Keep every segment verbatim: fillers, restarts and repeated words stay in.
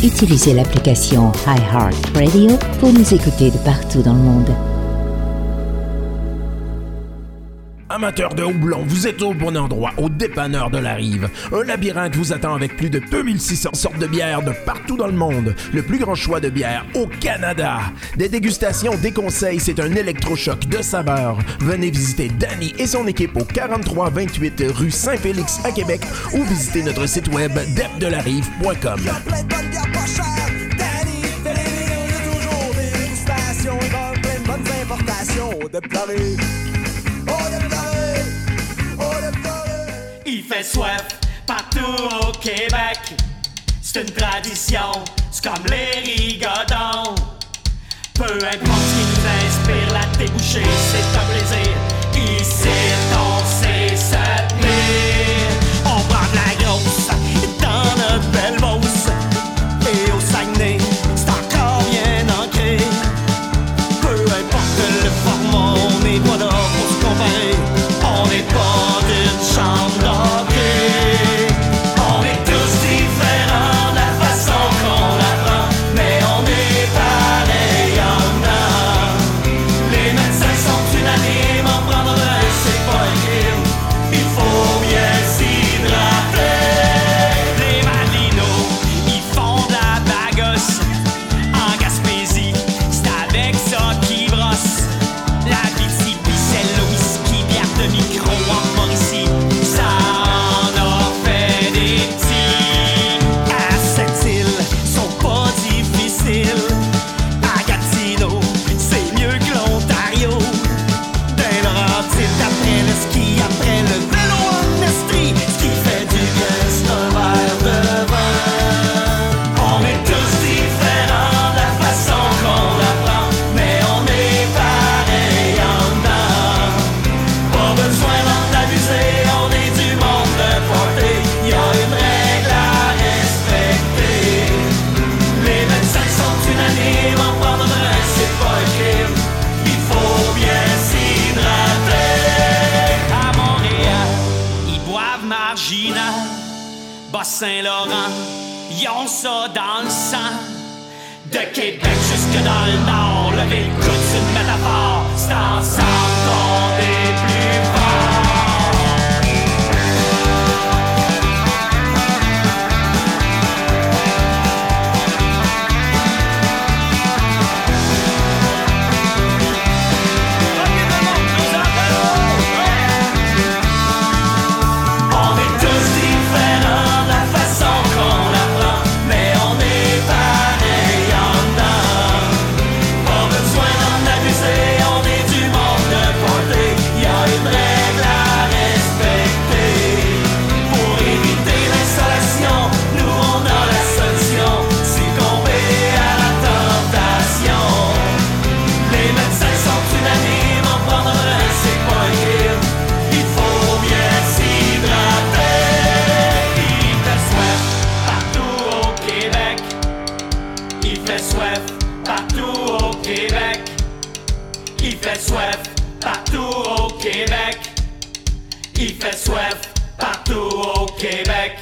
Utilisez l'application iHeartRadio pour nous écouter de partout dans le monde. Amateurs de houblon, vous êtes au bon endroit, au dépanneur de la Rive. Un labyrinthe vous attend avec plus de deux mille six cents sortes de bières de partout dans le monde. Le plus grand choix de bières au Canada. Des dégustations, des conseils, c'est un électrochoc de saveurs. Venez visiter Danny et son équipe au quarante-trois vingt-huit rue Saint-Félix à Québec ou visitez notre site web dep de la rive point com. Il fait soif partout au Québec. C'est une tradition, c'est comme les rigodons. Peu importe ce qui nous inspire, la débouchée, c'est un plaisir. Ici, on sait se tenir. On prend de la grosse dans notre belle Beauce. Et au Saguenay, c'est encore bien ancré. Peu importe le format, on n'est pas là pour se comparer. On n'est pas d'une chambre d'hockey. On est tous différents de la façon qu'on apprend, mais on est pareil en dedans. Les médecins sont unanimes, en prendre un, c'est pas un crime. Il faut bien s'hydrater. Les Marlinos, ils font de la bagosse. En Gaspésie, c'est avec ça qu'ils brossent. La Abitibi, c'est le whisky, bière de micro en Mauricie. Ça en a fait des petits. À cette île, sont pas difficiles. À Gatineau, c'est mieux que l'Ontario. Des Laurentides, après le ski, après le vélo en Estrie. Ce qui fait du bien, c'est un verre de vin. On est tous différents de la façon qu'on apprend, mais on est pareil en dedans. Pas besoin d'en abuser, on est du monde de portée. Y'a une règle à respecter. Les médecins sont unanimes, en prendre un, c'est pas un crime. Il faut bien s'hydrater. À Montréal, ils boivent marginal. Bas-Saint-Laurent, ils ont ça dans le sang. De Québec jusque dans le nord, lever le coude, c'est une métaphore. C'est ensemble qu'on est plus fort. On est tous différents de la façon qu'on apprend, mais on est pareil en dedans. Pas besoin d'en abuser, on est du monde de portée. Y'a une règle à respecter. Pour éviter l'insolation, nous on a la solution. Succomber à la tentation. Les médecins sont unanimes, en prendre un, c'est pas un crime. Il faut bien s'hydrater. Il fait soif partout au Québec. Il fait soif partout au Québec. Il fait soif partout au Québec. Il fait soif partout au Québec.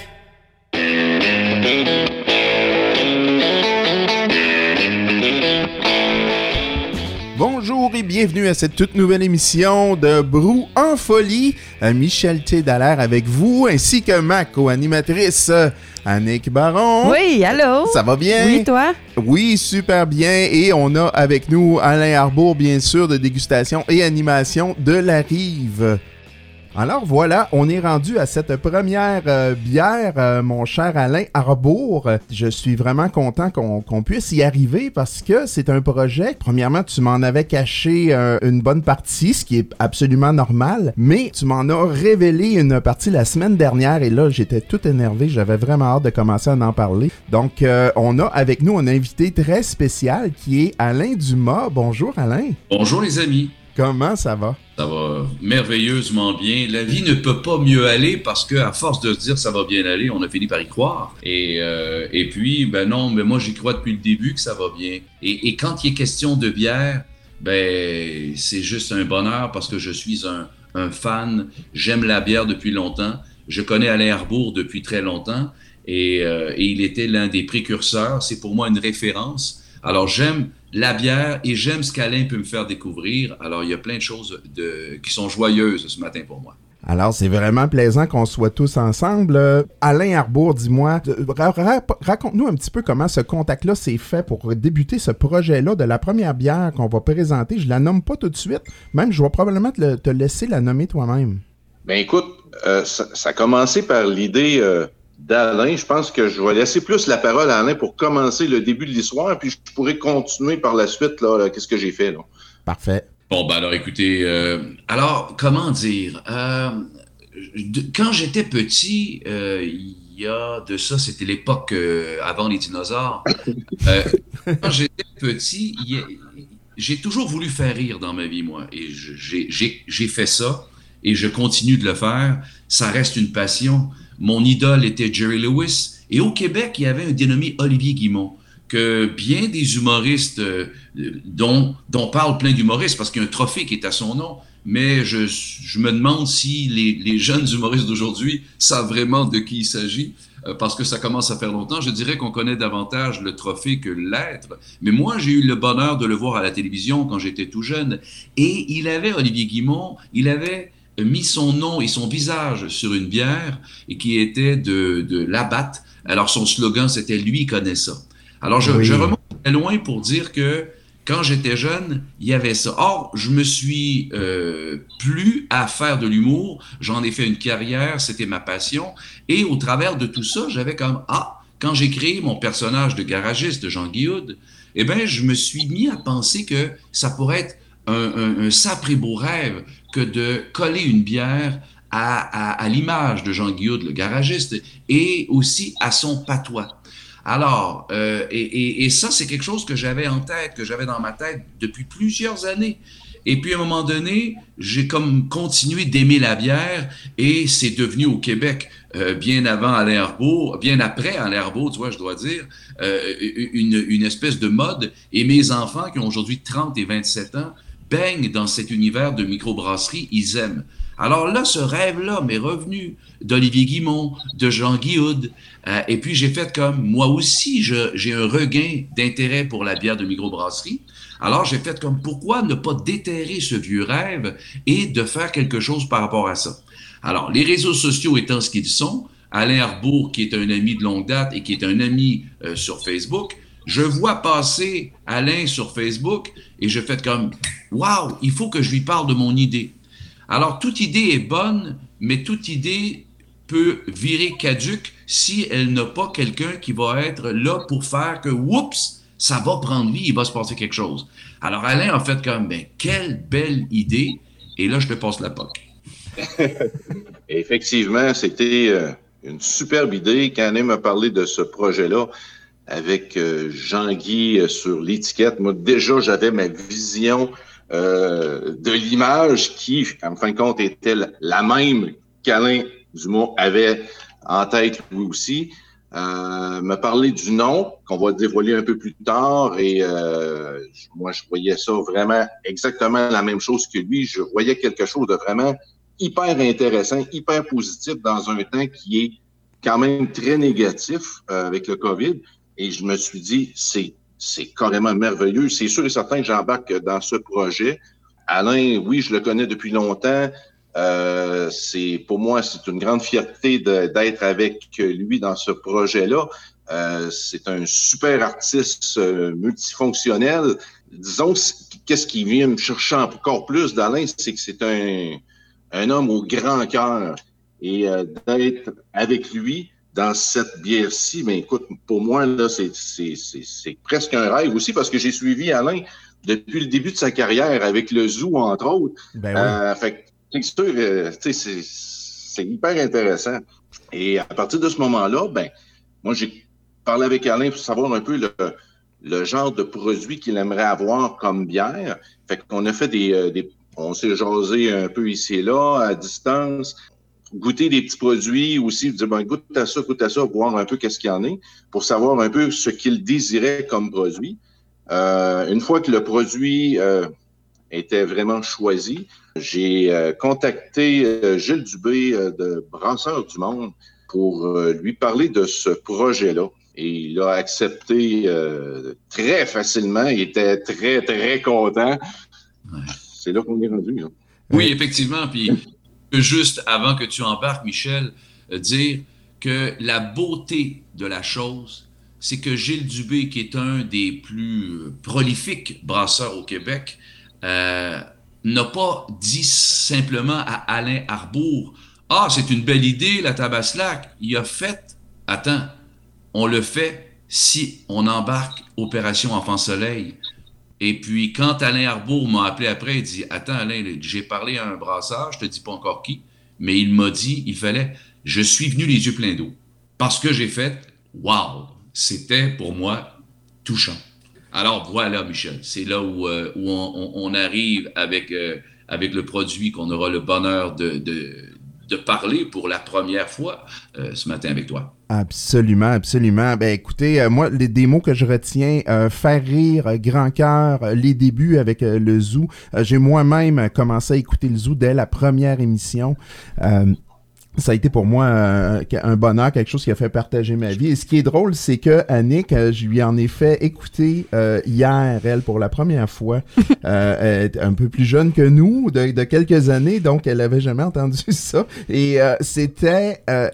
Bonjour et bienvenue à cette toute nouvelle émission de Brou en folie. Euh, Michel T. Dallaire avec vous, ainsi que ma co-animatrice euh, Annick Baron. Oui, allô? Ça va bien? Oui, toi? Oui, super bien. Et on a avec nous Alain Arbour, bien sûr, de dégustation et animation de la Rive. Alors voilà, on est rendu à cette première euh, bière, euh, mon cher Alain Arbour. Je suis vraiment content qu'on, qu'on puisse y arriver parce que c'est un projet. Premièrement, tu m'en avais caché euh, une bonne partie, ce qui est absolument normal, mais tu m'en as révélé une partie la semaine dernière et là, j'étais tout énervé. J'avais vraiment hâte de commencer à en parler. Donc, euh, on a avec nous un invité très spécial qui est Alain Dumas. Bonjour Alain. Bonjour les amis. Comment ça va? Ça va merveilleusement bien. La vie ne peut pas mieux aller parce qu'à force de se dire ça va bien aller, on a fini par y croire. Et, euh, et puis, ben non, mais moi j'y crois depuis le début que ça va bien. Et, et quand il est question de bière, ben c'est juste un bonheur parce que je suis un, un fan. J'aime la bière depuis longtemps. Je connais Alain Arbour depuis très longtemps. et, euh, et il était l'un des précurseurs. C'est pour moi une référence. Alors, j'aime la bière et j'aime ce qu'Alain peut me faire découvrir. Alors, il y a plein de choses de, qui sont joyeuses ce matin pour moi. Alors, c'est vraiment plaisant qu'on soit tous ensemble. Euh, Alain Arbour, dis-moi, ra- ra- raconte-nous un petit peu comment ce contact-là s'est fait pour débuter ce projet-là de la première bière qu'on va présenter. Je la nomme pas tout de suite. Même, je vais probablement te, le, te laisser la nommer toi-même. Ben écoute, euh, ça, ça a commencé par l'idée euh, d'Alain. Je pense que je vais laisser plus la parole à Alain pour commencer le début de l'histoire, puis je pourrais continuer par la suite, là, là qu'est-ce que j'ai fait, là. Parfait. Bon, ben alors écoutez, euh, alors comment dire, euh, de, quand j'étais petit, euh, il y a de ça, c'était l'époque euh, avant les dinosaures. Euh, quand j'étais petit, il y a, j'ai toujours voulu faire rire dans ma vie, moi, et je, j'ai, j'ai, j'ai fait ça, et je continue de le faire. Ça reste une passion. Mon idole était Jerry Lewis, et au Québec, il y avait un dénommé Olivier Guimond, que bien des humoristes, euh, dont, dont parlent plein d'humoristes, parce qu'il y a un trophée qui est à son nom, mais je, je me demande si les, les jeunes humoristes d'aujourd'hui savent vraiment de qui il s'agit, euh, parce que ça commence à faire longtemps. Je dirais qu'on connaît davantage le trophée que l'être, mais moi, j'ai eu le bonheur de le voir à la télévision quand j'étais tout jeune, et il avait, Olivier Guimond, il avait mis son nom et son visage sur une bière, et qui était de, de Labatt. Alors, son slogan, c'était « Lui, il connaît ça ». Alors, je, oui. je remonte très loin pour dire que quand j'étais jeune, il y avait ça. Or, je me suis euh, plu à faire de l'humour. J'en ai fait une carrière, c'était ma passion. Et au travers de tout ça, j'avais comme, ah, quand j'ai créé mon personnage de garagiste, de Jean Guilhoud, eh bien, je me suis mis à penser que ça pourrait être un, un, un sacré beau rêve que de coller une bière à, à, à l'image de Jean Guilhoud, le garagiste, et aussi à son patois. Alors, euh, et, et, et ça, c'est quelque chose que j'avais en tête, que j'avais dans ma tête depuis plusieurs années. Et puis, à un moment donné, j'ai comme continué d'aimer la bière et c'est devenu au Québec, euh, bien avant Alain Arbour, bien après Alain Arbour, tu vois, je dois dire, euh, une, une espèce de mode. Et mes enfants, qui ont aujourd'hui trente et vingt-sept ans, baignent dans cet univers de microbrasserie, ils aiment. Alors là, ce rêve-là m'est revenu d'Olivier Guimond, de Jean Guilhoud. Euh, et puis, j'ai fait comme, moi aussi, je, j'ai un regain d'intérêt pour la bière de microbrasserie. Alors, j'ai fait comme, pourquoi ne pas déterrer ce vieux rêve et de faire quelque chose par rapport à ça? Alors, les réseaux sociaux étant ce qu'ils sont, Alain Arbour, qui est un ami de longue date et qui est un ami euh, sur Facebook, je vois passer Alain sur Facebook et je fais comme, waouh, il faut que je lui parle de mon idée. Alors, toute idée est bonne, mais toute idée peut virer caduque si elle n'a pas quelqu'un qui va être là pour faire que, oups, ça va prendre vie, il va se passer quelque chose. Alors, Alain a fait comme, ben, quelle belle idée, et là, je te passe la P O C. Effectivement, c'était euh, une superbe idée. Quand Alain m'a parlé de ce projet-là, avec euh, Jean-Guy euh, sur l'étiquette, moi, déjà, j'avais ma vision Euh, de l'image qui, en fin de compte, était la même qu'Alain Dumas avait en tête lui aussi. Euh, me parler du nom, qu'on va dévoiler un peu plus tard, et euh, moi, je voyais ça vraiment exactement la même chose que lui. Je voyais quelque chose de vraiment hyper intéressant, hyper positif dans un temps qui est quand même très négatif euh, avec le COVID. Et je me suis dit, c'est C'est carrément merveilleux. C'est sûr et certain que j'embarque dans ce projet. Alain, oui, je le connais depuis longtemps. Euh, c'est, pour moi, c'est une grande fierté de, d'être avec lui dans ce projet-là. Euh, c'est un super artiste euh, multifonctionnel. Disons, qu'est-ce qui vient me chercher encore plus d'Alain, c'est que c'est un, un homme au grand cœur. Et euh, d'être avec lui dans cette bière-ci, ben écoute, pour moi, là, c'est, c'est, c'est, c'est presque un rêve aussi, parce que j'ai suivi Alain depuis le début de sa carrière, avec le Zoo, entre autres. Ben oui. Euh, fait que, c'est sûr, euh, c'est, c'est hyper intéressant. Et à partir de ce moment-là, ben, moi, j'ai parlé avec Alain pour savoir un peu le, le genre de produit qu'il aimerait avoir comme bière. Fait qu'on a fait des, des on s'est jasé un peu ici et là, à distance, goûter des petits produits aussi, dire, ben, goûte à ça, goûte à ça, voir un peu qu'est-ce qu'il y en a, pour savoir un peu ce qu'il désirait comme produit. Euh, une fois que le produit euh, était vraiment choisi, j'ai euh, contacté euh, Gilles Dubé euh, de Brasseurs du Monde pour euh, lui parler de ce projet-là. Et il a accepté euh, très facilement. Il était très, très content. Ouais. C'est là qu'on est rendu. Là. Oui, effectivement. Puis, juste avant que tu embarques, Michel, euh, dire que la beauté de la chose, c'est que Gilles Dubé, qui est un des plus prolifiques brasseurs au Québec, euh, n'a pas dit simplement à Alain Arbour « Ah, c'est une belle idée, la Tabaslac ». Il a fait « Attends, on le fait si on embarque Opération Enfant Soleil ». Et puis, quand Alain Arbour m'a appelé après, il dit « Attends, Alain, j'ai parlé à un brasseur, je te dis pas encore qui, mais il m'a dit, il fallait, je suis venu les yeux pleins d'eau. Parce que j'ai fait, wow, c'était pour moi touchant. » Alors voilà, Michel, c'est là où, euh, où on, on arrive avec, euh, avec le produit qu'on aura le bonheur de, de, de parler pour la première fois euh, ce matin avec toi. Absolument, absolument. Ben écoutez, euh, moi, les, des mots que je retiens, euh, faire rire, euh, grand cœur, euh, les débuts avec euh, le Zoo. Euh, j'ai moi-même commencé à écouter le Zoo dès la première émission. Euh, Ça a été pour moi un, un bonheur, quelque chose qui a fait partager ma vie. Et ce qui est drôle, c'est que Annick, je lui en ai fait écouter euh, hier, elle, pour la première fois. euh, elle est un peu plus jeune que nous, de, de quelques années, donc elle avait jamais entendu ça. Et euh, c'était euh,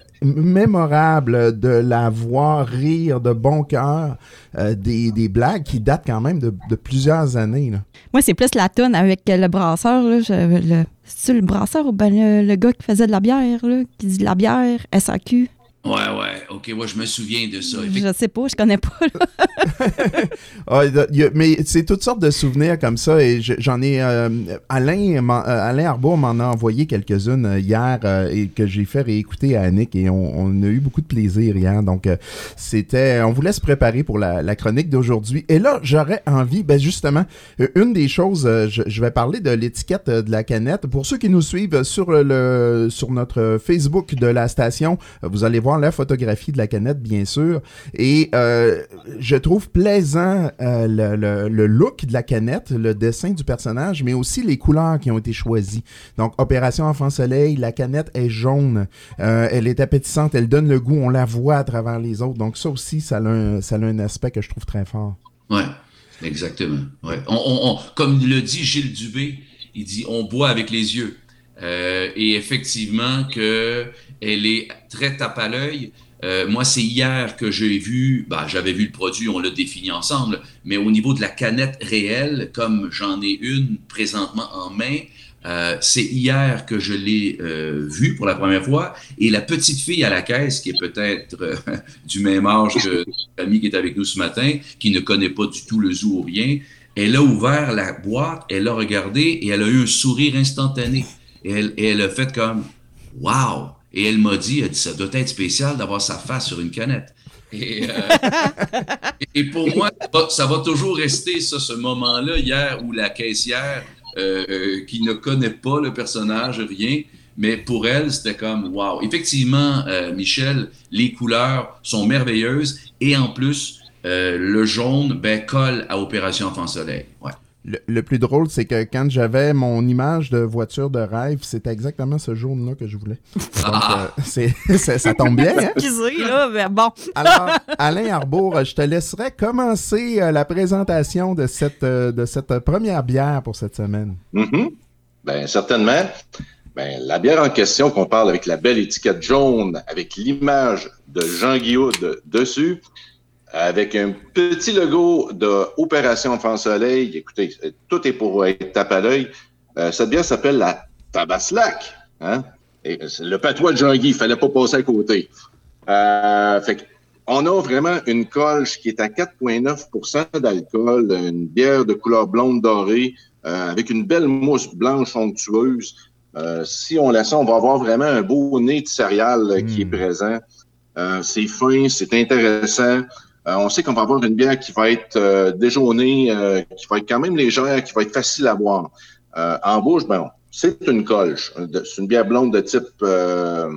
mémorable de la voir rire de bon cœur euh, des, des blagues qui datent quand même de, de plusieurs années, là. Moi, c'est plus la toune avec le brasseur, là. Je, le... C'est-tu le brasseur ou ben le, le gars qui faisait de la bière, là, qui dit de la bière, S A Q? Ouais, ouais, ok, ouais, je me souviens de ça. Je sais pas, je connais pas, là. ah, y a, mais c'est toutes sortes de souvenirs comme ça, et je, j'en ai... Euh, Alain, euh, Alain Arbour m'en a envoyé quelques-unes hier, euh, et que j'ai fait réécouter à Annick, et on, on a eu beaucoup de plaisir hier, donc euh, c'était... On voulait se préparer pour la, la chronique d'aujourd'hui, et là, j'aurais envie, ben justement, une des choses, euh, je, je vais parler de l'étiquette de la canette. Pour ceux qui nous suivent sur, le, sur notre Facebook de la station, vous allez voir la photographie de la canette, bien sûr. Et euh, je trouve plaisant euh, le, le, le look de la canette, le dessin du personnage, mais aussi les couleurs qui ont été choisies. Donc, Opération Enfant Soleil, la canette est jaune. Euh, elle est appétissante, elle donne le goût, on la voit à travers les autres. Donc, ça aussi, ça a un, ça a un aspect que je trouve très fort. Ouais, exactement. Ouais. On, on, on, comme le dit Gilles Dubé, il dit « on boit avec les yeux ». Euh, et effectivement que elle est très tape à l'œil. Euh, moi, c'est hier que j'ai vu, ben, j'avais vu le produit, on l'a défini ensemble, mais au niveau de la canette réelle, comme j'en ai une présentement en main, euh, c'est hier que je l'ai euh, vue pour la première fois. Et la petite fille à la caisse, qui est peut-être euh, du même âge que l'ami qui est avec nous ce matin, qui ne connaît pas du tout le Zoo ou rien, elle a ouvert la boîte, elle a regardé et elle a eu un sourire instantané. Et elle, et elle a fait comme « Wow !» Et elle m'a dit, elle dit, ça doit être spécial d'avoir sa face sur une canette. Et, euh, et pour moi, ça va toujours rester, ça, ce moment-là, hier, où la caissière, euh, euh, qui ne connaît pas le personnage, rien, mais pour elle, c'était comme « Wow !» Effectivement, euh, Michel, les couleurs sont merveilleuses et en plus, euh, le jaune ben, colle à Opération Enfant Soleil. Ouais. Le, le plus drôle, c'est que quand j'avais mon image de voiture de rêve, c'était exactement ce jaune-là que je voulais. Donc, ah. euh, c'est, c'est, ça tombe bien, hein? Excusez, là, mais bon. Alors, Alain Arbour, je te laisserai commencer euh, la présentation de cette, euh, de cette première bière pour cette semaine. Mm-hmm. Bien, certainement. Ben, la bière en question, qu'on parle avec la belle étiquette jaune, avec l'image de Jean Guillaude dessus, avec un petit logo de Opération Enfant Soleil. Écoutez, tout est pour être tape à l'œil. Euh, cette bière s'appelle la Tabaslac. Hein? Et le patois de Jean-Guy, il fallait pas passer à côté. Euh, fait on a vraiment une colche qui est à quatre virgule neuf pour cent d'alcool, une bière de couleur blonde dorée, euh, avec une belle mousse blanche onctueuse. Euh, si on la sent, on va avoir vraiment un beau nez de céréales euh, qui mmh. est présent. Euh, c'est fin, c'est intéressant. Euh, on sait qu'on va avoir une bière qui va être euh, déjaunée, euh, qui va être quand même légère, qui va être facile à boire. Euh, en bouche, ben, c'est une colche. C'est une bière blonde de type euh,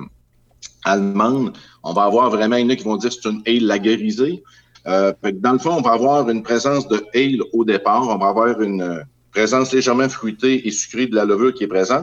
allemande. On va avoir vraiment, il y en a qui vont dire que c'est une ale lagerisée. Euh, dans le fond, on va avoir une présence de ale au départ. On va avoir une présence légèrement fruitée et sucrée de la levure qui est présente.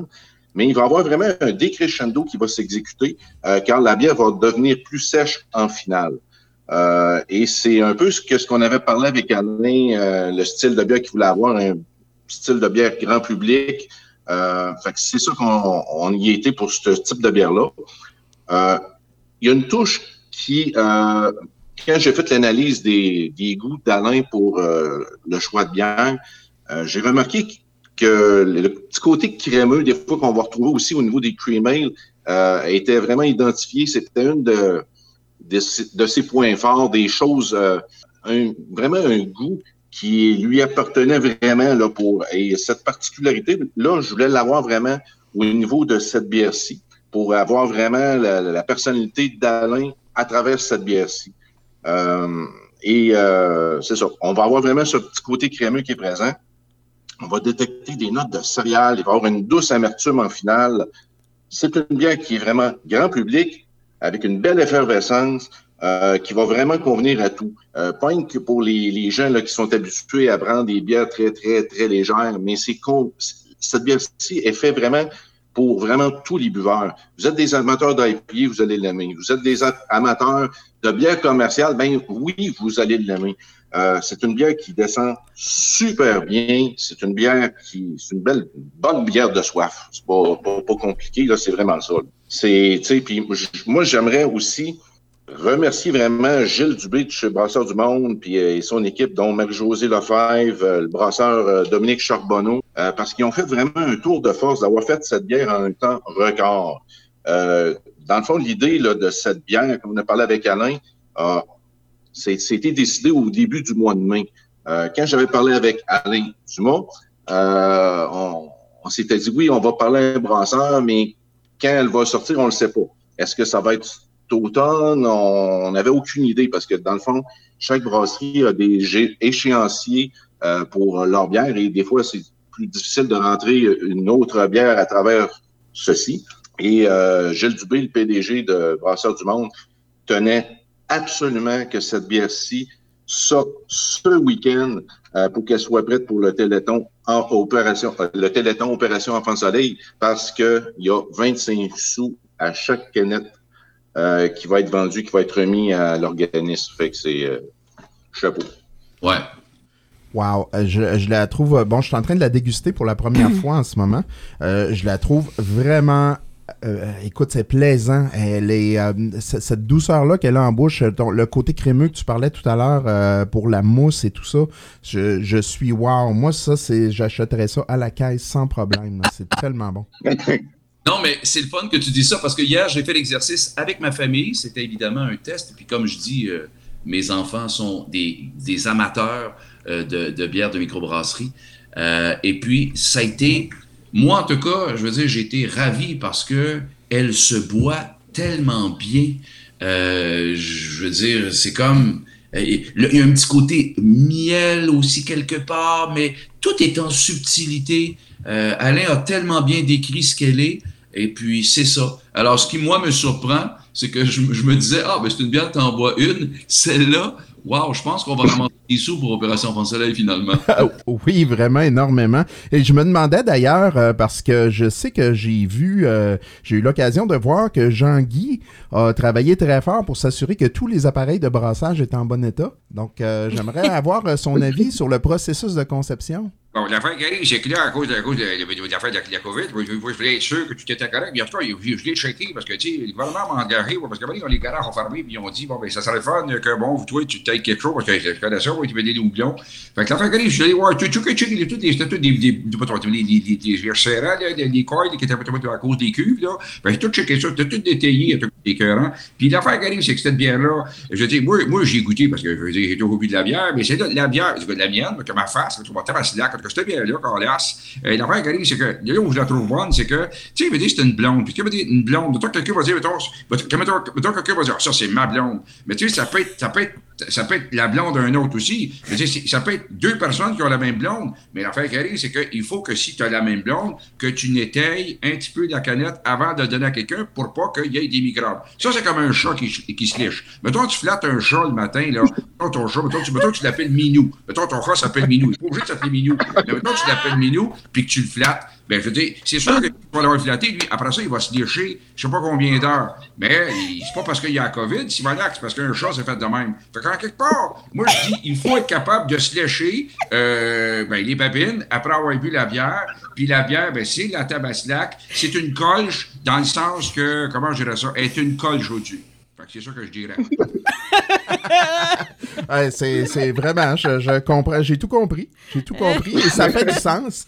mais il va y avoir vraiment un décrescendo qui va s'exécuter euh, car la bière va devenir plus sèche en finale. Euh, et c'est un peu ce que ce qu'on avait parlé avec Alain, euh, le style de bière qu'il voulait avoir, un style de bière grand public. Euh, fait que c'est ça qu'on on y était pour ce type de bière-là. Euh, il y a une touche qui, euh, quand j'ai fait l'analyse des, des goûts d'Alain pour euh, le choix de bière, euh, j'ai remarqué que le petit côté crémeux, des fois qu'on va retrouver aussi au niveau des cream ale, euh, était vraiment identifié. C'était une de, de, de ses points forts, des choses, euh, un, vraiment un goût qui lui appartenait vraiment là pour. Et cette particularité-là, je voulais l'avoir vraiment au niveau de cette bière-ci, pour avoir vraiment la, la personnalité d'Alain à travers cette bière-ci. Euh, et euh, c'est ça. On va avoir vraiment ce petit côté crémeux qui est présent. On va détecter des notes de céréales. Il va y avoir une douce amertume en finale. C'est une bière qui est vraiment grand public, avec une belle effervescence, euh, qui va vraiment convenir à tout. Euh, pas que pour les, les gens là, qui sont habitués à prendre des bières très, très, très légères, mais c'est con... cette bière-ci est faite vraiment pour vraiment tous les buveurs. Vous êtes des amateurs d'I P A, vous allez l'aimer. Vous êtes des amateurs de bière commerciale, ben oui, vous allez l'aimer. Euh, c'est une bière qui descend super bien. C'est une bière qui, c'est une belle, bonne bière de soif. C'est pas, pas, pas compliqué, là, c'est vraiment ça. C'est, tu sais, puis moi, j'aimerais aussi remercier vraiment Gilles Dubé de chez Brasseur du Monde, puis euh, et son équipe, dont Marie-Josée Lefebvre, euh, le brasseur euh, Dominique Charbonneau, euh, parce qu'ils ont fait vraiment un tour de force d'avoir fait cette bière en un temps record. Euh, dans le fond, l'idée là, de cette bière, comme on a parlé avec Alain, euh, c'est, c'était décidé au début du mois de mai. Euh, quand j'avais parlé avec Alain Dumas, euh, on, on s'était dit, oui, on va parler à un brasseur, mais quand elle va sortir, on le sait pas. Est-ce que ça va être automne? On n'avait aucune idée parce que, dans le fond, chaque brasserie a des échéanciers euh, pour leur bière et des fois, c'est plus difficile de rentrer une autre bière à travers ceci. Et euh, Gilles Dubé, le P D G de Brasseurs du Monde, tenait absolument que cette bière-ci sorte ce week-end euh, pour qu'elle soit prête pour le Téléthon en opération, euh, le Téléthon Opération Enfant Soleil, parce que il y a vingt-cinq sous à chaque canette euh, qui va être vendue, qui va être remis à l'organisme. Fait que c'est euh, chapeau. Ouais. Wow, je, je la trouve... Bon, je suis en train de la déguster pour la première fois en ce moment. Euh, je la trouve vraiment... Euh, écoute, c'est plaisant. Elle est, euh, c- cette douceur-là qu'elle a en bouche, ton, le côté crémeux que tu parlais tout à l'heure euh, pour la mousse et tout ça, je, je suis wow. Moi, ça, c'est, j'achèterais ça à la caisse sans problème. Là. C'est tellement bon. Non, mais c'est le fun que tu dis ça parce que hier, j'ai fait l'exercice avec ma famille. C'était évidemment un test. Puis comme je dis, euh, mes enfants sont des, des amateurs euh, de, de bière de microbrasserie. Euh, et puis, ça a été... Moi, en tout cas, je veux dire, j'ai été ravi parce que elle se boit tellement bien. Euh, je veux dire, c'est comme... Il y a un petit côté miel aussi quelque part, mais tout est en subtilité. Euh, Alain a tellement bien décrit ce qu'elle est, et puis c'est ça. Alors, ce qui, moi, me surprend, c'est que je, je me disais, ah, ben c'est une bière, t'en bois une. Celle-là, wow, je pense qu'on va ramasser des sous pour Opération Enfant Soleil, finalement. Oui, vraiment, énormément. Et je me demandais d'ailleurs, euh, parce que je sais que j'ai vu, euh, j'ai eu l'occasion de voir que Jean-Guy a travaillé très fort pour s'assurer que tous les appareils de brassage étaient en bon état. Donc, euh, j'aimerais avoir euh, son avis sur le processus de conception. Bon, l'affaire qui arrive, c'est que là, à cause de, à cause de, de, de l'affaire de la COVID, moi, je, je voulais être sûr que tout était correct. Puis en tout cas, je, je l'ai checké parce que, tu sais, le gouvernement m'a engagé, parce que les garages ont fermé, puis ils ont dit, bon, ben, ça serait fun que, bon, toi, tu t'aides quelque chose, parce que je connais ça, tu veux des doublons. Fait que l'affaire qui arrive, je suis allé voir, tu sais, c'était tous des, c'était tous des, des, des, des serrants, des cordes qui étaient à cause des cuves, là. Fait que j'ai tout checké ça, c'était tout détaillé, tout écœurant. Puis l'affaire qui arrive, c'est que cette bière-là, je dis, moi, moi, j'ai goûté, parce que, je veux dire, j'ai toujours bu de la bière, mais c'est là, la bière, c'est de la mienne, que ma face, tu vois, tabasse là, quand cette bière-là, Euh, l'affaire qui arrive, c'est que là où je la trouve bonne, c'est que, tu sais, il veut dire c'est une blonde. Puis, tu veut dire une blonde. Mettons, quelqu'un va dire, mettons, mettons, mettons quelqu'un va dire, ça, c'est ma blonde. Mais tu sais, ça peut être, ça peut être, ça peut être la blonde d'un autre aussi. Mais, tu sais, ça peut être deux personnes qui ont la même blonde. Mais l'affaire qui arrive, c'est qu'il faut que si tu as la même blonde, que tu nettoies un petit peu la canette avant de le donner à quelqu'un pour pas qu'il y ait des microbes. Ça, c'est comme un chat qui, qui se liche. Mettons, tu flattes un chat le matin, là. Mettons, ton chat, mettons, tu, mettons, tu l'appelles Minou. Mettons, ton chat s'appelle Minou. Il n'est pas obligé de s'appeler Minou. Mais mettons, tu l'appelles Minou, puis que tu le flattes, Ben, je veux dire, c'est sûr qu'il va l'avoir flatté, lui. Après ça, il va se lécher, je sais pas combien d'heures. Mais il- c'est pas parce qu'il y a la COVID, s'il va là, c'est parce qu'un chat s'est fait de même. Fait qu'en quelque part, moi, je dis, il faut être capable de se lécher, euh, ben, les babines, après avoir bu la bière. Puis la bière, ben, c'est la tabaslac. C'est une colche, dans le sens que, comment je dirais ça, elle est une colche au-dessus. Fait que c'est ça que je dirais. Ouais, c'est, c'est vraiment, je, je comprends, j'ai tout compris. J'ai tout compris et ça fait du sens.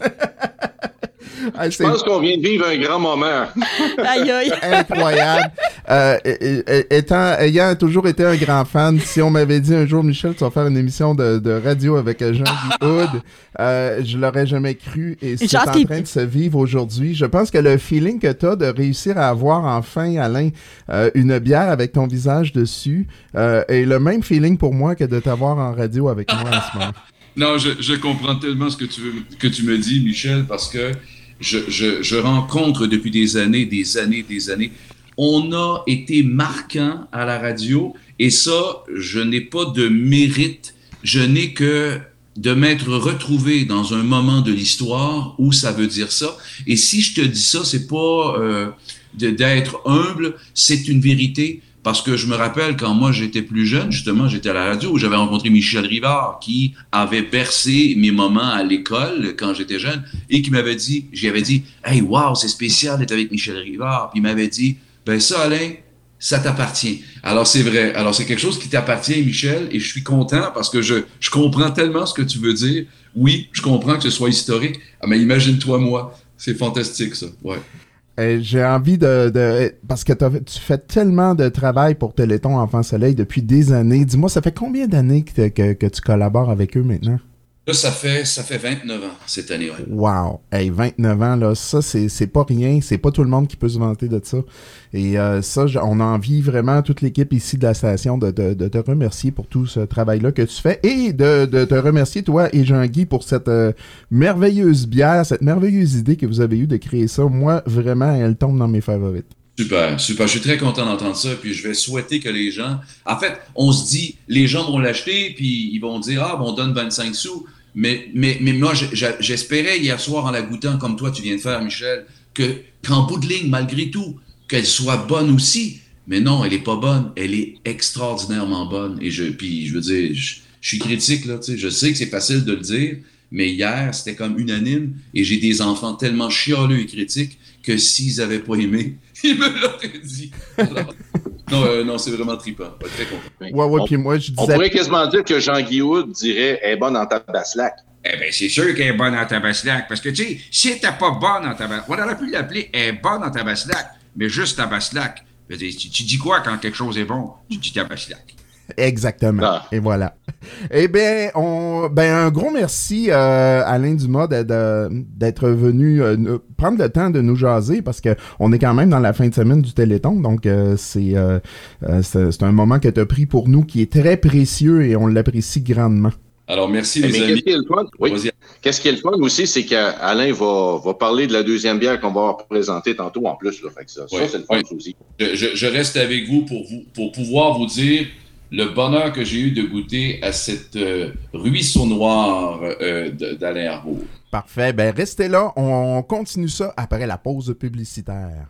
Ouais, Je pense qu'on vient de vivre un grand moment. Aïe, aïe. incroyable. Euh, é- é- étant, ayant toujours été un grand fan, si on m'avait dit un jour, Michel, tu vas faire une émission de, de radio avec Jean-Guy Hood, euh, je l'aurais jamais cru et c'est en Jean-Guy- train de se vivre aujourd'hui. Je pense que le feeling que tu as de réussir à avoir enfin, Alain, euh, une bière avec ton visage dessus euh, est le même feeling pour moi que de t'avoir en radio avec moi en ce moment. Non, je, je comprends tellement ce que tu, veux, que tu me dis, Michel, parce que je, je, je rencontre depuis des années, des années, des années. On a été marquant à la radio et ça, je n'ai pas de mérite. Je n'ai que de m'être retrouvé dans un moment de l'histoire où ça veut dire ça. Et si je te dis ça, c'est pas euh, de, d'être humble, c'est une vérité. Parce que je me rappelle quand moi j'étais plus jeune, justement, j'étais à la radio où j'avais rencontré Michel Rivard qui avait bercé mes moments à l'école quand j'étais jeune et qui m'avait dit, j'y avais dit, hey, wow, c'est spécial d'être avec Michel Rivard. Puis il m'avait dit, ben ça, Alain, ça t'appartient. Alors c'est vrai. Alors c'est quelque chose qui t'appartient, Michel, et je suis content parce que je, je comprends tellement ce que tu veux dire. Oui, je comprends que ce soit historique. Ah, mais imagine-toi moi, c'est fantastique ça. Ouais. Euh, j'ai envie de... de parce que t'as- tu fais tellement de travail pour Téléthon Enfant Soleil depuis des années. Dis-moi, ça fait combien d'années que, que, que tu collabores avec eux maintenant? Là, ça fait, ça fait vingt-neuf ans cette année, ouais. Wow! Hey, vingt-neuf ans, là, ça, c'est, c'est pas rien. C'est pas tout le monde qui peut se vanter de ça. Et euh, ça, j- on a envie vraiment, toute l'équipe ici de la station, de, de, de te remercier pour tout ce travail-là que tu fais et de, de te remercier, toi et Jean-Guy, pour cette euh, merveilleuse bière, cette merveilleuse idée que vous avez eue de créer ça. Moi, vraiment, elle tombe dans mes favorites. Super, super. Je suis très content d'entendre ça. Puis je vais souhaiter que les gens... En fait, on se dit, les gens vont l'acheter, puis ils vont dire, ah, bon, on donne vingt-cinq sous. Mais, mais, mais moi, j'ai- j'espérais hier soir, en la goûtant, comme toi, tu viens de faire, Michel, que, qu'en bout de ligne, malgré tout, qu'elle soit bonne aussi. Mais non, elle est pas bonne. Elle est extraordinairement bonne. Et je, puis, je veux dire, je, je suis critique, là, tu sais. Je sais que c'est facile de le dire, mais hier, c'était comme unanime. Et j'ai des enfants tellement chialeux et critiques que s'ils avaient pas aimé, ils me l'auraient dit. Alors, non, euh, non, c'est vraiment trippant. Pas très content. Ouais, ouais, on, puis moi, je on disais... pourrait quasiment dire que Jean-Guy Hood dirait « Elle est bonne en tabaslac ». Eh bien, c'est sûr qu'elle est bonne en tabaslac. Parce que, tu sais, si elle n'était pas bonne en tabaslac, on aurait pu l'appeler « Elle est bonne en tabaslac », mais juste tabaslac. Tu, tu dis quoi quand quelque chose est bon? Tu dis tabaslac. Exactement. Ah. Et voilà. Eh bien, on, ben, un gros merci, euh, Alain Dumas, de- de- d'être venu euh, nous- prendre le temps de nous jaser parce que on est quand même dans la fin de semaine du Téléthon. Donc, euh, c'est, euh, euh, c'est, c'est un moment que tu as pris pour nous qui est très précieux et on l'apprécie grandement. Alors, merci, Mais les qu'est-ce amis. qui est le fun? Oui. Vas-y. Qu'est-ce qui est le fun aussi, c'est qu'Alain va, va parler de la deuxième bière qu'on va présenter tantôt en plus. Là. Fait que ça, ça Ouais. c'est le fun Ouais. aussi. Je, je- je reste avec vous pour, vous pour pouvoir vous dire le bonheur que j'ai eu de goûter à cette euh, ruisseau noir euh, de- d'Alain Arbour. Parfait. Ben, restez là. On continue ça après la pause publicitaire.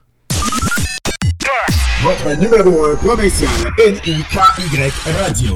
Votre numéro un provincial N I K Y Radio.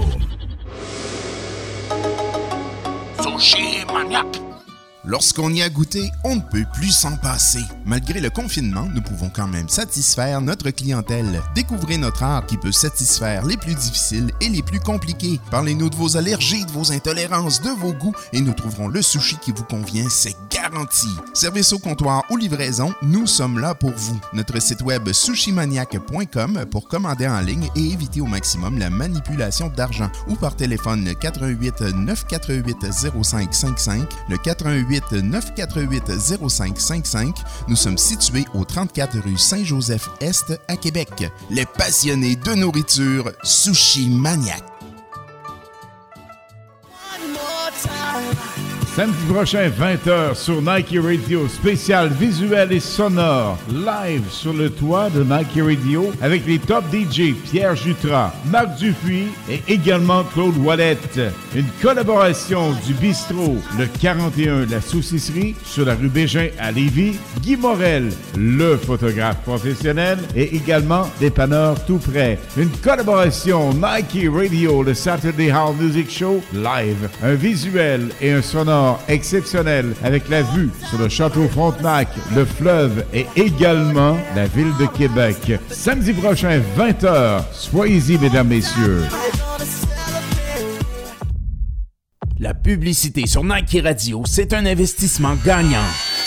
Lorsqu'on y a goûté, on ne peut plus s'en passer. Malgré le confinement, nous pouvons quand même satisfaire notre clientèle. Découvrez notre art qui peut satisfaire les plus difficiles et les plus compliqués. Parlez-nous de vos allergies, de vos intolérances, de vos goûts et nous trouverons le sushi qui vous convient, c'est garanti. Service au comptoir ou livraison, nous sommes là pour vous. Notre site web sushimaniac point com pour commander en ligne et éviter au maximum la manipulation d'argent ou par téléphone quatre un huit neuf quatre huit zéro cinq cinq cinq, le quatre un huit neuf quatre huit zéro cinq cinq cinq. Nous sommes situés au trente-quatre rue Saint-Joseph-Est à Québec. Les passionnés de nourriture, Sushi Maniac. Samedi prochain, vingt heures, sur Nike Radio, spécial visuel et sonore, live sur le toit de Nike Radio, avec les top D J Pierre Jutras, Marc Dupuis et également Claude Ouellette. Une collaboration du bistrot Le quarante et un La Saucisserie sur la rue Bégin à Lévis, Guy Morel, le photographe professionnel, et également Dépanneur tout près. Une collaboration Nike Radio, le Saturday Hall Music Show, live. Un visuel et un sonore exceptionnel avec la vue sur le château Frontenac, le fleuve et également la ville de Québec. Samedi prochain, vingt heures. Soyez-y, mesdames, messieurs. La publicité sur Nike Radio, c'est un investissement gagnant.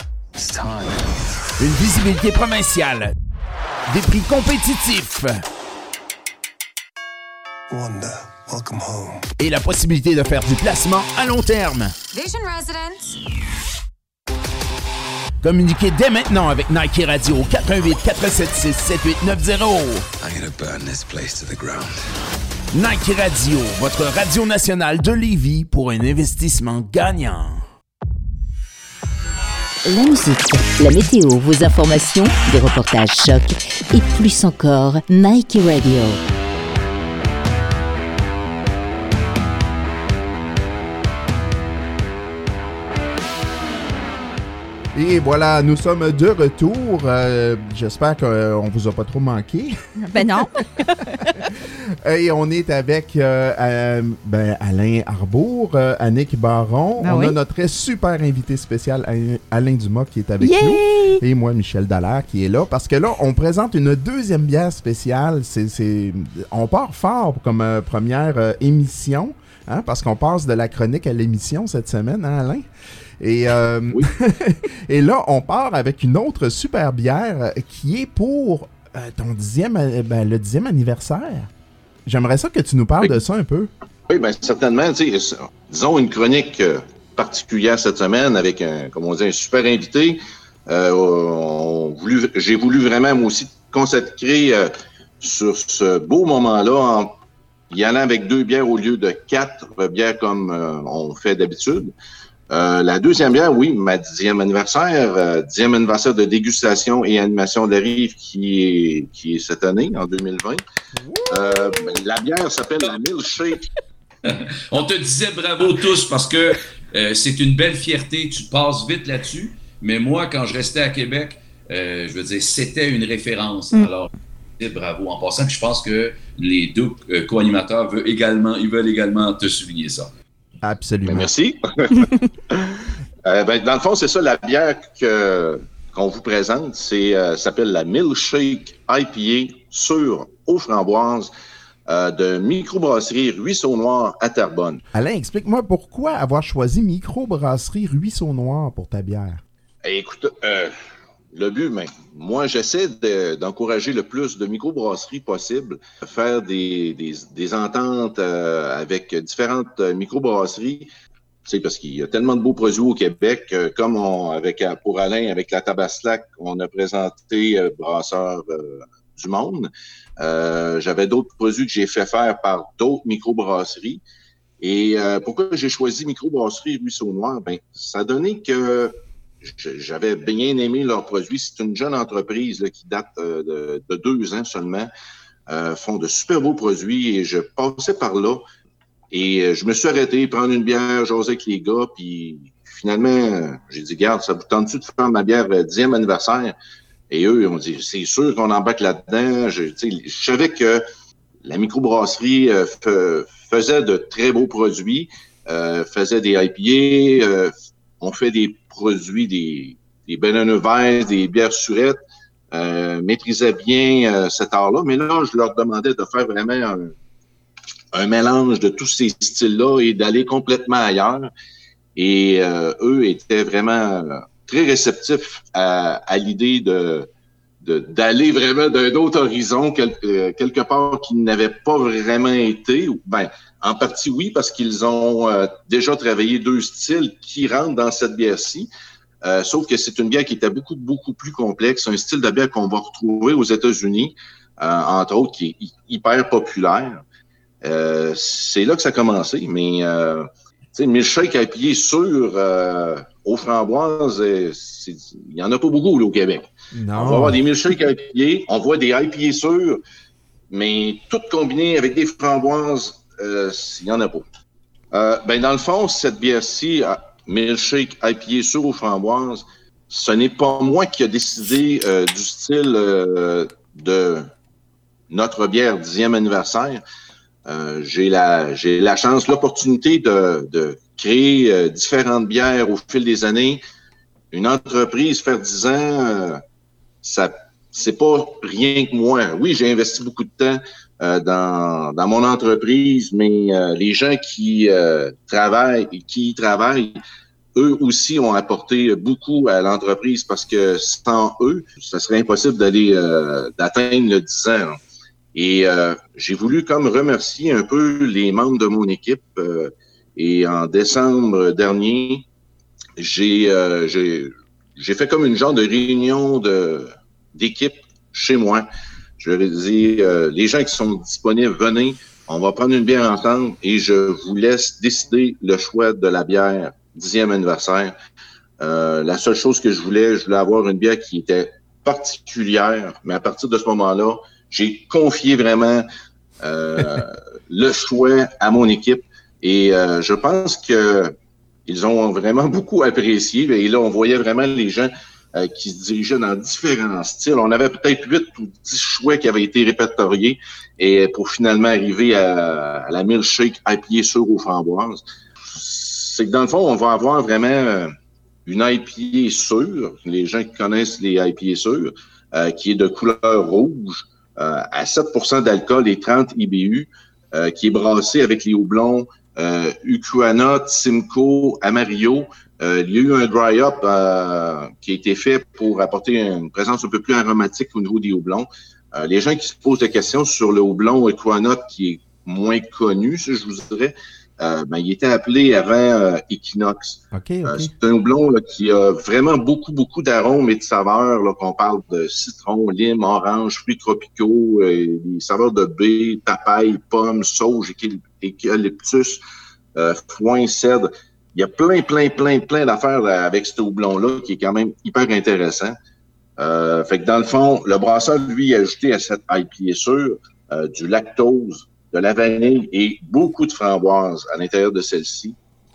Une visibilité provinciale. Des prix compétitifs. Wanda, welcome home. Et la possibilité de faire du placement à long terme. Vision Residence. Communiquez dès maintenant avec Nike Radio au quatre un huit, quatre sept six, sept huit neuf zéro. I'm gonna burn this place to the ground. Nike Radio, votre radio nationale de Lévis pour un investissement gagnant. La musique, la météo, vos informations, des reportages chocs et plus encore, Nike Radio. Et voilà, nous sommes de retour. Euh, j'espère qu'on ne vous a pas trop manqué. Ben non. Et on est avec euh, euh, ben, Alain Arbour, euh, Annick Baron. Ben on oui. a notre super invité spécial, Alain Dumas, qui est avec Yay! nous. Et moi, Michel Dallaire, qui est là. Parce que là, on présente une deuxième bière spéciale. C'est, c'est... On part fort comme euh, première euh, émission, hein, parce qu'on passe de la chronique à l'émission cette semaine, hein, Alain? Et, euh, oui. Et là, on part avec une autre super bière qui est pour euh, ton dixième, ben, le dixième anniversaire. J'aimerais ça que tu nous parles oui. de ça un peu. Oui, bien certainement. Disons une chronique euh, particulière cette semaine avec, un, comme on dit, un super invité. Euh, on voulu, j'ai voulu vraiment, moi aussi, concentrer euh, sur ce beau moment-là en y allant avec deux bières au lieu de quatre bières comme euh, on fait d'habitude. Euh, la deuxième bière, oui, ma dixième anniversaire, euh, dixième anniversaire de dégustation et animation de la Rive qui est, qui est cette année, en deux mille vingt. Euh, la bière s'appelle la Milkshake. On te disait bravo tous parce que euh, c'est une belle fierté, tu passes vite là-dessus, mais moi, quand je restais à Québec, euh, je veux dire, c'était une référence. Mm. Alors, bravo. En passant, je pense que les deux euh, co-animateurs veulent également, ils veulent également te souligner ça. Absolument. Ben, merci. euh, ben, dans le fond, c'est ça, la bière que, qu'on vous présente, c'est euh, s'appelle la Milkshake I P A sur eau framboise euh, de microbrasserie Ruisseau Noir à Terrebonne. Alain, explique-moi pourquoi avoir choisi microbrasserie Ruisseau Noir pour ta bière? Eh, écoute, euh, le but, ben, moi, j'essaie de, d'encourager le plus de microbrasseries possible, faire des, des, des ententes euh, avec différentes microbrasseries. Tu sais, parce qu'il y a tellement de beaux produits au Québec, euh, comme on, avec pour Alain, avec la Tabaslac, on a présenté euh, Brasseurs euh, du Monde. Euh, j'avais d'autres produits que j'ai fait faire par d'autres microbrasseries. Et euh, pourquoi j'ai choisi microbrasserie Ruisseau Noir? Ben, ça a donné que j'avais bien aimé leurs produits. C'est une jeune entreprise là, qui date euh, de, de deux ans seulement. Euh, font de super beaux produits et je passais par là et euh, je me suis arrêté, prendre une bière, jaser avec les gars, puis finalement, euh, j'ai dit, garde, ça vous tente-tu de faire ma bière euh, dixième anniversaire? Et eux, ils ont dit, c'est sûr qu'on embarque là-dedans. Je, je savais que la microbrasserie euh, f- faisait de très beaux produits, euh, faisait des I P A, euh, on fait des produits, des, des banana verts, des bières surettes, euh, maîtrisaient bien euh, cet art-là. Mais là, je leur demandais de faire vraiment un, un mélange de tous ces styles-là et d'aller complètement ailleurs. Et euh, eux étaient vraiment très réceptifs à, à l'idée de, de d'aller vraiment d'un autre horizon, quelque, quelque part qu'ils n'avaient pas vraiment été. Ben, en partie, oui, parce qu'ils ont euh, déjà travaillé deux styles qui rentrent dans cette bière-ci. Euh, sauf que c'est une bière qui était beaucoup, beaucoup plus complexe. Un style de bière qu'on va retrouver aux États-Unis, euh, entre autres, qui est hyper populaire. Euh, c'est là que ça a commencé. Mais, euh, tu sais, milkshake I P A sûr euh, aux framboises, il n'y en a pas beaucoup là, au Québec. Non. On va avoir des milkshakes I P A, on voit des I P A sûrs, mais toutes combinées avec des framboises, euh, il n'y en a pas. Euh, ben dans le fond, cette bière-ci, milkshake I P A sûr aux framboises, ce n'est pas moi qui a décidé euh, du style euh, de notre bière dixième anniversaire. Euh, j'ai la j'ai la chance, l'opportunité de, de créer euh, différentes bières au fil des années. Une entreprise, faire dix ans, euh, ça c'est pas rien que moi. Oui, j'ai investi beaucoup de temps euh, dans, dans mon entreprise, mais euh, les gens qui euh, travaillent et qui y travaillent, eux aussi ont apporté beaucoup à l'entreprise parce que sans eux, ça serait impossible d'aller euh, d'atteindre le dix ans. Hein. Et euh, j'ai voulu comme remercier un peu les membres de mon équipe. Euh, et en décembre dernier, j'ai, euh, j'ai, j'ai fait comme une genre de réunion de, d'équipe chez moi. Je leur ai dit, euh, les gens qui sont disponibles, venez, on va prendre une bière ensemble et je vous laisse décider le choix de la bière dixième anniversaire. Euh, la seule chose que je voulais, je voulais avoir une bière qui était particulière, mais à partir de ce moment-là, j'ai confié vraiment euh, le choix à mon équipe et euh, je pense que ils ont vraiment beaucoup apprécié. Et là, on voyait vraiment les gens euh, qui se dirigeaient dans différents styles. On avait peut-être huit ou dix choix qui avaient été répertoriés et pour finalement arriver à, à la milkshake I P A sûre aux framboises. C'est que dans le fond, on va avoir vraiment une I P A sûre, les gens qui connaissent les I P A sûres, euh, qui est de couleur rouge, euh, à sept pour cent d'alcool et trente I B U, euh, qui est brassé avec les houblons euh, Ucuana, Simcoe, Amarillo. Euh, il y a eu un dry-up euh, qui a été fait pour apporter une présence un peu plus aromatique au niveau des houblons. Euh, les gens qui se posent des questions sur le houblon Ucuana, qui est moins connu, si je vous dirais, Euh, ben, il était appelé avant euh, Equinox. Okay, okay. Euh, c'est un houblon là, qui a vraiment beaucoup, beaucoup d'arômes et de saveurs. Là, qu'on parle de citron, lime, orange, fruits tropicaux, euh, des saveurs de baie, papaye, pomme, sauge, eucalyptus, euh, foin, cèdre. Il y a plein, plein, plein, plein d'affaires là, avec ce houblon-là qui est quand même hyper intéressant. Euh, fait que dans le fond, le brasseur, lui, a ajouté à cette I P A sûre euh, du lactose, de la vanille et beaucoup de framboises à l'intérieur de celle-ci.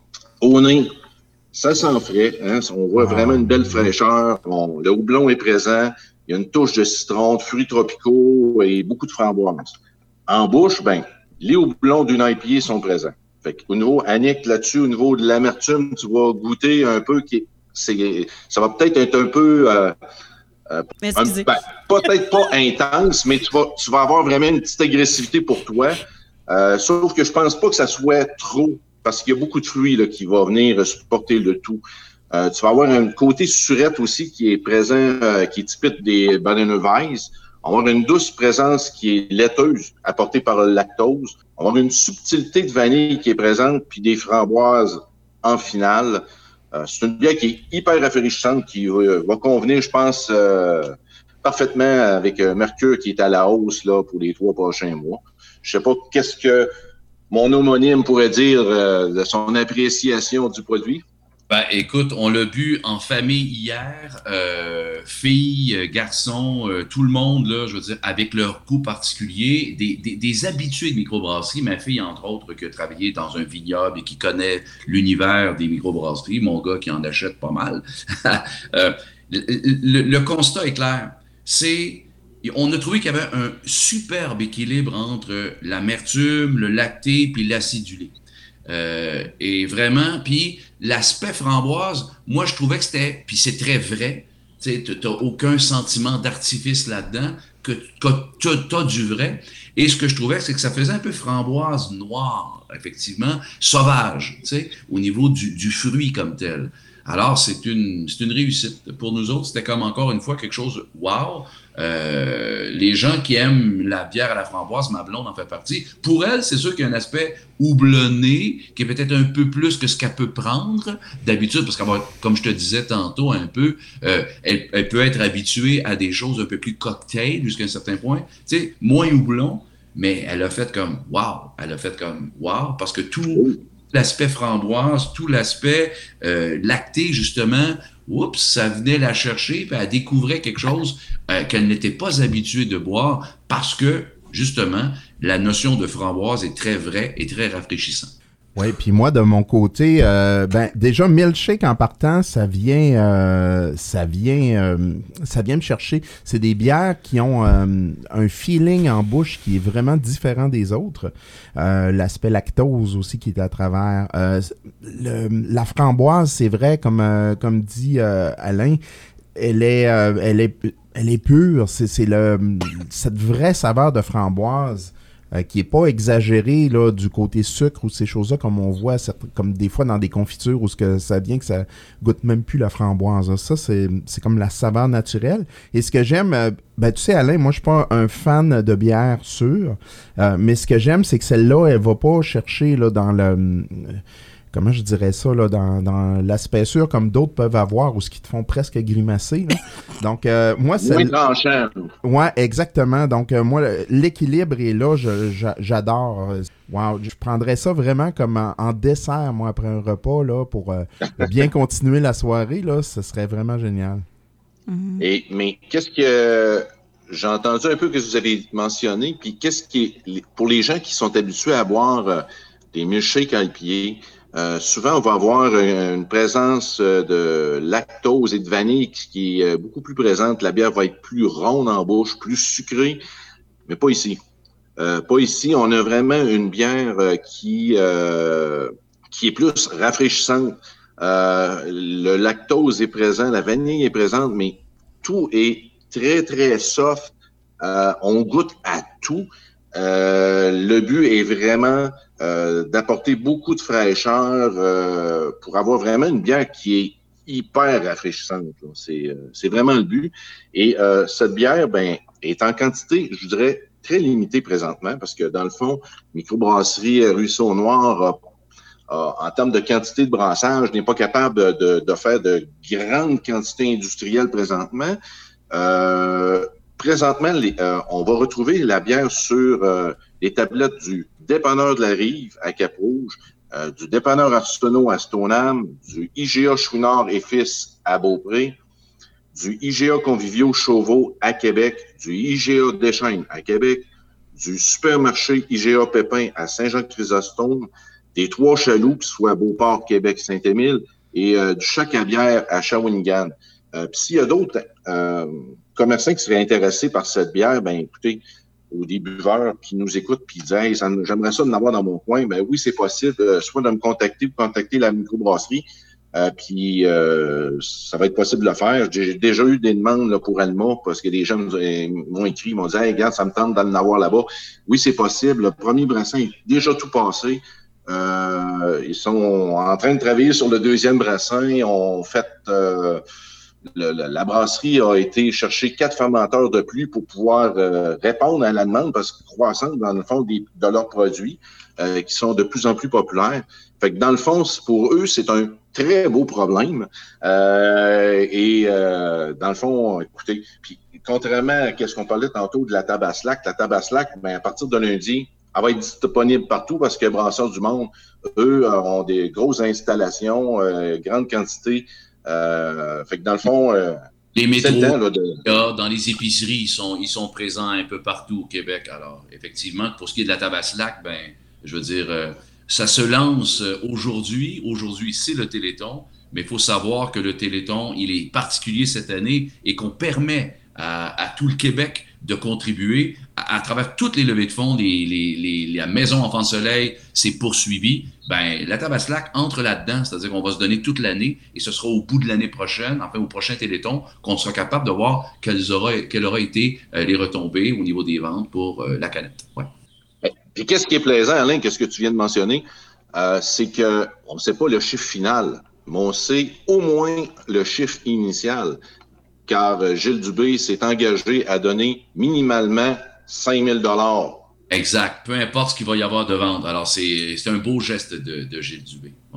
Au nez, ça sent frais. Hein? On voit ah, vraiment une belle fraîcheur. On, le houblon est présent. Il y a une touche de citron, de fruits tropicaux et beaucoup de framboises. En bouche, ben, les houblons d'une I P A sont présents. Fait qu'au niveau, Annick, là-dessus, au niveau de l'amertume, tu vas goûter un peu qui c'est, ça va peut-être être un peu... Euh, Euh, un, ben, peut-être pas intense, mais tu vas, tu vas avoir vraiment une petite agressivité pour toi. Euh, sauf que je pense pas que ça soit trop, parce qu'il y a beaucoup de fruits là, qui vont venir supporter le tout. Euh, tu vas avoir un côté surette aussi qui est présent, euh, qui est typique des Banana Weiss. On va avoir une douce présence qui est laiteuse, apportée par le lactose. On va avoir une subtilité de vanille qui est présente, puis des framboises en finale. Euh, c'est une bière qui est hyper rafraîchissante, qui euh, va convenir, je pense, euh, parfaitement avec euh, Mercure qui est à la hausse là pour les trois prochains mois. Je sais pas qu'est-ce que mon homonyme pourrait dire euh, de son appréciation du produit. Ben, écoute, on l'a bu en famille hier, euh, filles, garçons, euh, tout le monde, là, je veux dire, avec leur goût particulier, des, des, des habitués de microbrasserie, ma fille, entre autres, qui a travaillé dans un vignoble et qui connaît l'univers des microbrasseries, mon gars qui en achète pas mal. euh, le, le, le constat est clair, c'est, on a trouvé qu'il y avait un superbe équilibre entre l'amertume, le lacté puis l'acidulé. Euh, et vraiment, puis l'aspect framboise, moi je trouvais que c'était, puis c'est très vrai, tu sais, t'as aucun sentiment d'artifice là-dedans, que, que t'as du vrai. Et ce que je trouvais, c'est que ça faisait un peu framboise noire, effectivement, sauvage, tu sais, au niveau du, du fruit comme tel. Alors, c'est une, c'est une réussite. Pour nous autres, c'était comme encore une fois quelque chose « wow ». Euh, les gens qui aiment la bière à la framboise, ma blonde en fait partie. Pour elle, c'est sûr qu'il y a un aspect houblonné qui est peut-être un peu plus que ce qu'elle peut prendre d'habitude, parce qu'elle va, comme je te disais tantôt un peu, euh, elle, elle peut être habituée à des choses un peu plus cocktail jusqu'à un certain point. Tu sais, moins houblon, mais elle a fait comme wow, elle a fait comme wow, parce que tout, l'aspect framboise, tout l'aspect euh, lacté, justement, oups, ça venait la chercher, puis elle découvrait quelque chose euh, qu'elle n'était pas habituée de boire parce que, justement, la notion de framboise est très vraie et très rafraîchissante. Oui, puis moi, de mon côté, euh, ben déjà, milkshake en partant, ça vient euh, ça vient euh, ça vient me chercher. C'est des bières qui ont euh, un feeling en bouche qui est vraiment différent des autres. Euh, l'aspect lactose aussi qui est à travers. Euh, le, la framboise, c'est vrai, comme, euh, comme dit euh, Alain, elle est, euh, elle est, elle est pure. C'est, c'est le, cette vraie saveur de framboise. Euh, qui n'est pas exagéré là, du côté sucre ou ces choses-là, comme on voit, comme des fois dans des confitures où ce que ça vient que ça goûte même plus la framboise. Là. Ça, c'est, c'est comme la saveur naturelle. Et ce que j'aime, euh, ben tu sais, Alain, moi, je suis pas un fan de bière sûre, euh, mais ce que j'aime, c'est que celle-là, elle va pas chercher là, dans le... Euh, comment je dirais ça, là, dans, dans l'aspect sûr, comme d'autres peuvent avoir, ou ce qui te font presque grimacer. Là. Donc, euh, moi, c'est... Oui, tranchant. Ouais, exactement. Donc, euh, moi, l'équilibre est là, je, je, j'adore. Wow, je prendrais ça vraiment comme en, en dessert, moi, après un repas, là, pour euh, bien continuer la soirée, là, ce serait vraiment génial. Mm-hmm. Et, mais qu'est-ce que... J'ai entendu un peu que vous avez mentionné, puis qu'est-ce qui est... Pour les gens qui sont habitués à boire euh, des milkshakes I P A, Euh, souvent, on va avoir une présence de lactose et de vanille qui est beaucoup plus présente. La bière va être plus ronde en bouche, plus sucrée, mais pas ici. Euh, pas ici. On a vraiment une bière qui euh, qui est plus rafraîchissante. Euh, le lactose est présent, la vanille est présente, mais tout est très, très soft. Euh, on goûte à tout. Euh, le but est vraiment euh, d'apporter beaucoup de fraîcheur euh, pour avoir vraiment une bière qui est hyper rafraîchissante. Là. C'est, euh, c'est vraiment le but. Et euh, cette bière, ben, est en quantité, je dirais, très limitée présentement, parce que dans le fond, microbrasserie Ruisseau Noir a, a, en termes de quantité de brassage, n'est pas capable de, de, de faire de grandes quantités industrielles présentement. Euh, Présentement, les, euh, on va retrouver la bière sur euh, les tablettes du dépanneur de la Rive à Cap-Rouge, euh, du dépanneur Arsenault à Stoneham, du I G A Chouinard et Fils à Beaupré, du I G A Convivio Chauveau à Québec, du I G A Deschênes à Québec, du supermarché I G A Pépin à Saint-Jean-Chrysostome, des Trois Chaloux, que ce soit à Beauport, Québec, Saint-Émile, et euh, du Choc à bière à Shawinigan. Euh, Puis s'il y a d'autres euh, commerçants qui seraient intéressés par cette bière, ben écoutez, ou des buveurs qui nous écoutent puis disent hey, ça, j'aimerais ça en avoir dans mon coin, ben oui, c'est possible, euh, soit de me contacter ou de contacter la microbrasserie, euh, puis euh, ça va être possible de le faire. J'ai déjà eu des demandes là, pour Alma, parce que des gens m'ont écrit, ils m'ont dit hey, regarde, ça me tente d'en avoir là-bas. Oui, c'est possible. Le premier brassin est déjà tout passé. Euh, ils sont en train de travailler sur le deuxième brassin. Ils ont fait euh, Le, le, la brasserie a été chercher quatre fermenteurs de plus pour pouvoir euh, répondre à la demande parce que croissante dans le fond des, de leurs produits euh, qui sont de plus en plus populaires. Fait que dans le fond, pour eux, c'est un très beau problème. Euh, et euh, dans le fond, écoutez, puis contrairement à ce qu'on parlait tantôt de la Tabaslac, la Tabaslac, ben à partir de lundi, elle va être disponible partout parce que Brasseurs du Monde, eux, ont des grosses installations, euh, grande quantité. Euh, fait que dans le fond, euh, les métros, temps, là, de... dans les épiceries, ils sont, ils sont présents un peu partout au Québec. Alors, effectivement, pour ce qui est de la Tabaslac, ben, je veux dire, euh, ça se lance aujourd'hui. Aujourd'hui, c'est le Téléthon, mais il faut savoir que le Téléthon, il est particulier cette année et qu'on permet à, à tout le Québec de contribuer à, à travers toutes les levées de fonds, les, les, les, la Maison Enfants de Soleil s'est poursuivie. Ben, la Tabaslac entre là-dedans, c'est-à-dire qu'on va se donner toute l'année et ce sera au bout de l'année prochaine, enfin au prochain Téléthon, qu'on sera capable de voir quelles aura, quelles aura été euh, les retombées au niveau des ventes pour euh, la canette. Ouais. Puis qu'est-ce qui est plaisant, Alain, qu'est-ce que tu viens de mentionner, euh, c'est que on ne sait pas le chiffre final, mais on sait au moins le chiffre initial, car Gilles Dubé s'est engagé à donner minimalement cinq mille dollars. Exact. Peu importe ce qu'il va y avoir de vente. Alors, c'est, c'est un beau geste de, de Gilles Dubé. Ouais.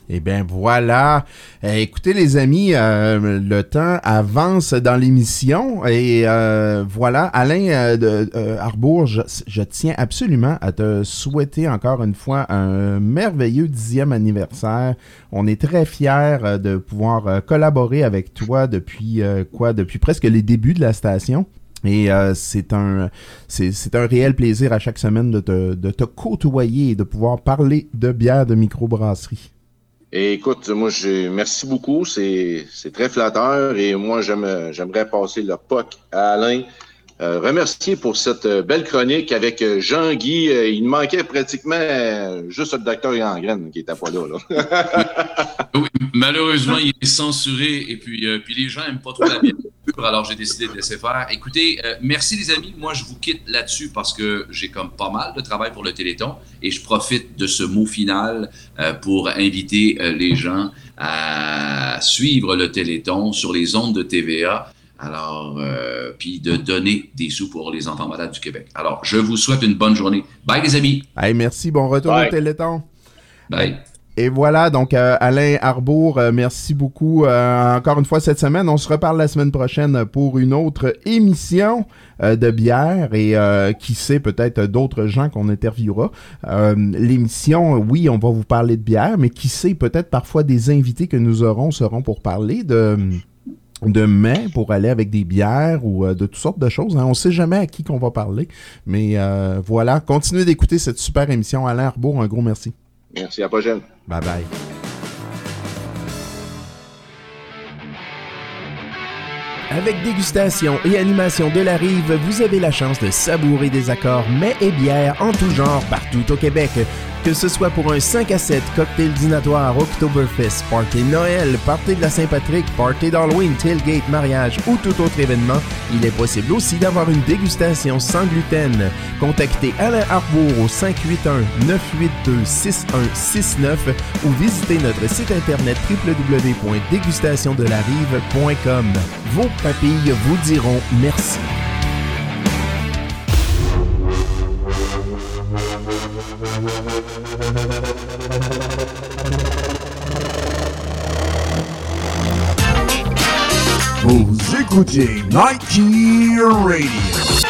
Eh bien, voilà. Euh, écoutez, les amis, euh, le temps avance dans l'émission. Et euh, voilà, Alain euh, de, euh, Arbour, je, je tiens absolument à te souhaiter encore une fois un merveilleux dixième anniversaire. On est très fiers euh, de pouvoir euh, collaborer avec toi depuis euh, quoi, depuis presque les débuts de la station. Et euh, c'est un c'est, c'est un réel plaisir à chaque semaine de te, de te côtoyer et de pouvoir parler de bière de microbrasserie. Et écoute, moi, j'ai merci beaucoup. C'est, c'est très flatteur. Et moi, j'aime, j'aimerais passer le P O C à Alain. Euh, remercier pour cette belle chronique avec Jean-Guy. Euh, il manquait pratiquement euh, juste le docteur Gangrène qui n'était pas là. là. Oui, malheureusement, il est censuré et puis, euh, puis les gens n'aiment pas trop la bière pure, alors j'ai décidé de laisser faire. Écoutez, euh, merci les amis. Moi, je vous quitte là-dessus parce que j'ai comme pas mal de travail pour le Téléthon et je profite de ce mot final euh, pour inviter euh, les gens à suivre le Téléthon sur les ondes de T V A. Alors, euh, puis de donner des sous pour les enfants malades du Québec. Alors, je vous souhaite une bonne journée. Bye, les amis. Hey, merci. Bon retour Bye. au Téléthon. Bye. Et voilà, donc euh, Alain Arbour, euh, merci beaucoup euh, encore une fois cette semaine. On se reparle la semaine prochaine pour une autre émission euh, de bière et euh, qui sait, peut-être d'autres gens qu'on interviewera. Euh, l'émission, oui, on va vous parler de bière, mais qui sait, peut-être parfois des invités que nous aurons seront pour parler de... de mai pour aller avec des bières ou euh, de toutes sortes de choses. Hein. On ne sait jamais à qui qu'on va parler. Mais euh, voilà, continuez d'écouter cette super émission. Alain Arbour, un gros merci. Merci, à la prochaine. Bye bye. Avec dégustation et animation de la rive, vous avez la chance de savourer des accords mets et bières en tout genre partout au Québec. Que ce soit pour un cinq à sept, cocktail dînatoire, Oktoberfest, party Noël, party de la Saint-Patrick, party d'Halloween, tailgate, mariage ou tout autre événement, il est possible aussi d'avoir une dégustation sans gluten. Contactez Alain Arbour au cinq huit un, neuf huit deux, six un six neuf ou visitez notre site internet w w w point dégustation de la rive point com. Vos papilles vous diront merci. Vous écoutez Nike Radio.